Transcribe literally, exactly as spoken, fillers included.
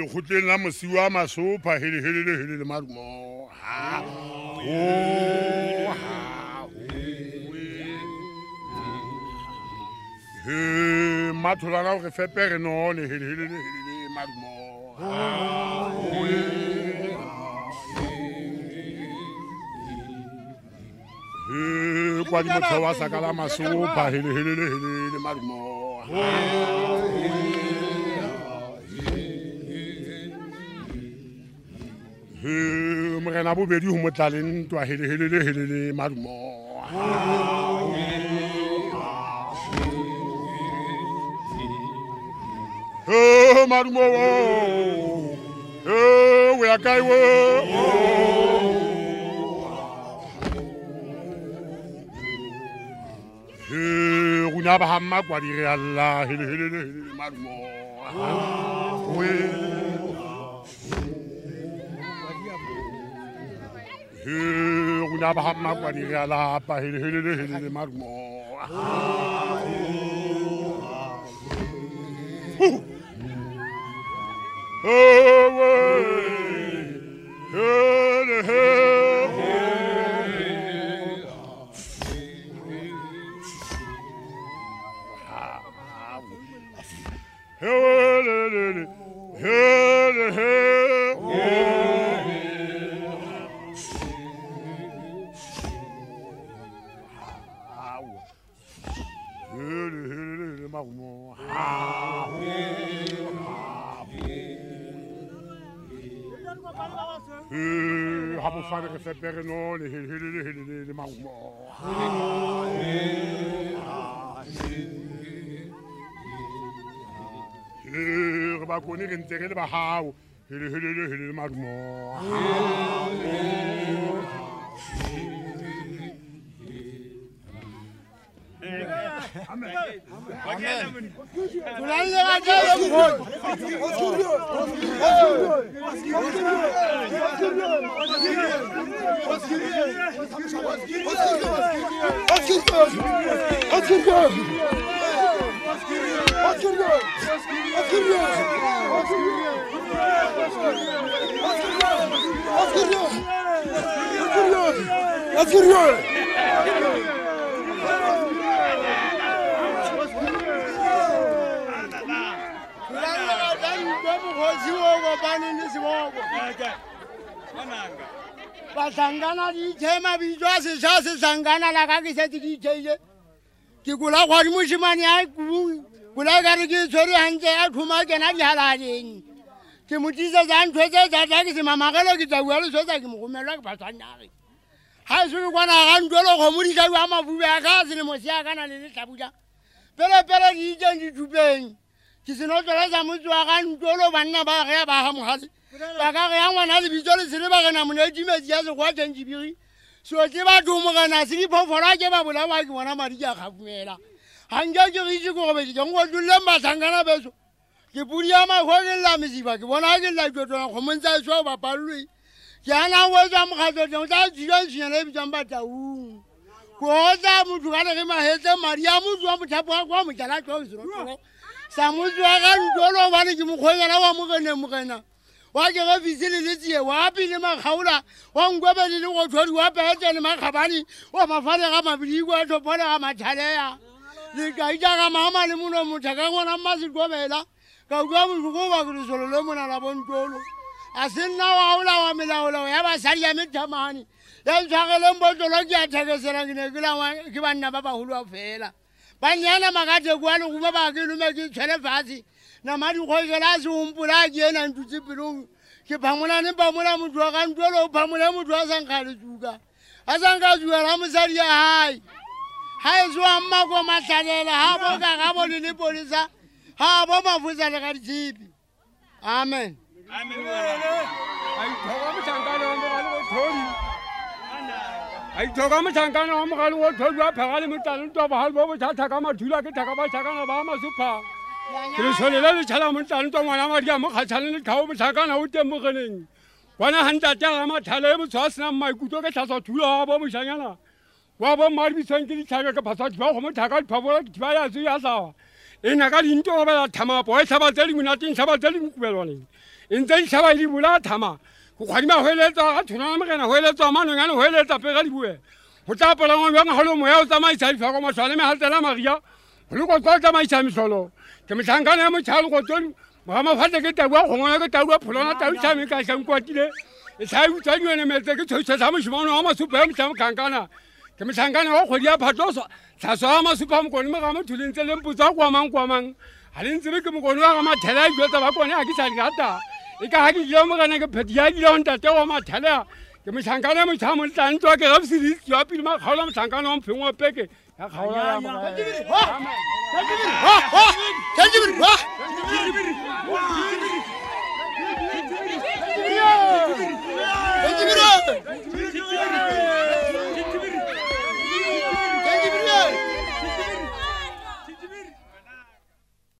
lekgotleng la mosiwa masopha helehele helele marumo ha o ha he matholana re fepere none helehele helele marumo ha he kwa di motho wa sakala masopha helehele helele marumo he morena bobedi ho motlaleng ntwa helehele helele marumo he marumo wo he we akai wo he runa ba hamma kwa di re alla helehele helele marumo we he runa ba hamma kwa di re alla pa helehele helele marumo oh way hele hele hele hele hele marumo he ha bo fane re fepere no le hele hele le marumo he re ba kone re ntse re le ba hao hele hele hele le marumo Amen. Amen. Basangana di tema bijwa se sa se sangana la ka ke se di tsheye ke kula khwadi moshimane a ku kula ga re ke tshwere hantse a thuma kena di halaleng ke motisa tsa ntwetse tsa tsa ke se mamagelo ke tsa bua le tshwetsa ke mogomelwa ke basanyare ha se go kwana ga ntwelo go modisa wa mabube a ka se le mosia kana le le tlabuja pele pele di tse di tupeng ke se no tsela tsa motho wa ga ntwelo banna ba ge ba ha mohale ba ka re ya ngwana le bitso le sele ba gena monedi metsi ya se go teng dibiri so ke ba dumo gana se di phofora ke ba bola wa ke bona madi ya gafumela hanga ke re go be ke ngo dulle masangana beso ke puria ma go ke la mesiba ke bona ke la tshotona go montsa so ba palwe ke ana wo tsa mogato teng tsa tsira tsena le bitsa mbata u go tsa motho ga re ma hetse maria motho wa mothapo wa kwa motjala tlo zero sa motho wa ga ntolo ba ne ke mokgonyana wa mogene mogena wa ke ga fizile le tsie wa pele magaula wa ngwebele le go thodi wa petse le magabani wa mafane ga mabili go thopole ga mathalea le ka ija ga mama le mono motho ka ngwana masi gobela ka go mo go ba go solo le mona la bontolo a senna wa ola wa melaola ya ba sari ya methamani ya tshagele mbotolo ke a thekesela ke ne ke la ke banna ba ba hulwa fela ba nyana magate go le go ba ke lume ke tshele fatsi na madi go gela se umpula ke ena ntutse pelong ke phamola ne ba mola motho wa ga ntolo phamola motho wa sankga le tsuka a sankga tsuka ra mosadi ya hae ha e zwa mma go matlalela ha bo ka ga bo le polisa ha bo mafuza le ga ditsipi amen amen ai thoga mothankana wa mogale go thodi ai thoga mothankana wa mogale go thodi wa phagale motlalo ntwa ba halbo bo thata ka mathula ke thaka ba thakana ba masupha ke le solela le tšhala motlalo ntwa ngwana madi a mo kgatšhane le tlhao motlhakana o teng mogeneng bona hantate ga mathale e motho a senang maikutlo ke tlhaswa thula wa bo mošanyana wa bo mmadi bisang ke ditlhabe ka phaswa thiba go mothaka diphabola ke thiba ya se ya hlawa e na ka dinto go bela thama boe tshaba tse dingwe na teng tshaba tse dingwe kubelwaneng e ntse di tshaba di bula thama go kgwadima go eletsa ga thona mogena go eletsa manong ane go eletsa pe ga di bue go tla pelangwa bjang ga lo moya o tsamaisa difako maswane me haltela maria go le go tla tsamaisa mesolo ke metlhankana ya motšhalo go tsoni ga mafatle ke tabua kgongwana ke tabua pholona tabu tšhame ka sankwatile e sa utswa dione metse ke tshoisa sa mošimano wa masupa ya motšha mokankana ke metlhankana wa kgwedi ya phatloso tlhaso ya masupa mokone mo ga motho le ntse le mpotsa kwamang kwamang ga le ntsebe ke mokone wa ga mathele a diotsa ba kone ga ke sa di rata e ka ga ke dila mogana ke pheti ya dila ntate wa mathele ke metlhankana ya motšha mo letlantswa ke gabsedisi wa pele makgaola motlhankana wa mopheng wa peke ya kgaola